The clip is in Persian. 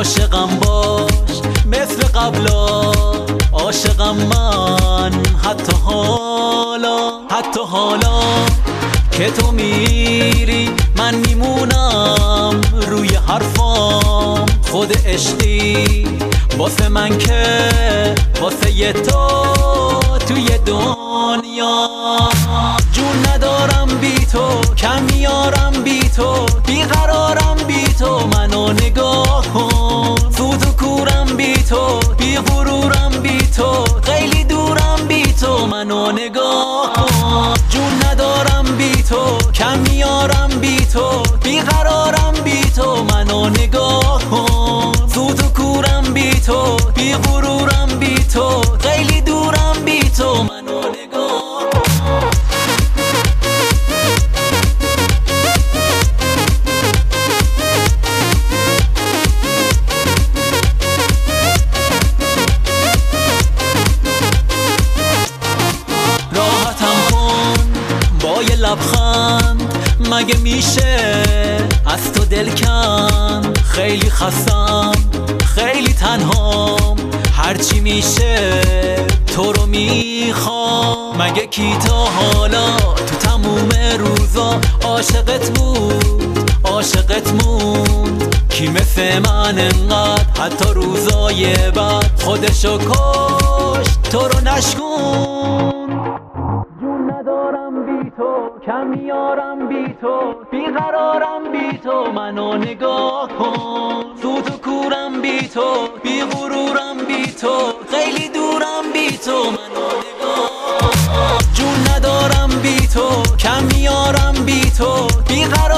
عاشقم باش مثل قبلا، عاشقم من حتی حالا که تو میری من میمونم روی حرفام. خود عشقی واسه من که واسه یه تو توی دنیا. جون ندارم بی تو، کم میارم بی تو، بیقرارم بی تو، منو نگاه کن. سوز و کورم بی تو، بی غرورم بی تو، خیلی دورم بی تو، منو نگاه کن. جون ندارم بی تو، کم میارم بی تو، بیقرارم بی تو، منو نگاه کن. سوز و کورم بی تو، بی غرورم بی تو، خیلی دورم بی تو، منو نگاه کن. یه لبخند مگه میشه از تو دل کن؟ خیلی خستم، خیلی تنهام، هرچی میشه تو رو میخوام. مگه کی تا حالا تو تموم روزا عاشقت بود، عاشقت موند؟ کی مثل من انقدر حتی روزای بعد خودشو کشت تو رو نشکون؟ ندارم بی تو، کم میارم بی تو، بیقرارم بی تو، منو نگاه کن. سوز و کورم بی تو، بی غرورم بی تو، خیلی دورم بی تو، منو نگاه کن. جون ندارم بی تو، کم میارم بی تو، بیقرارم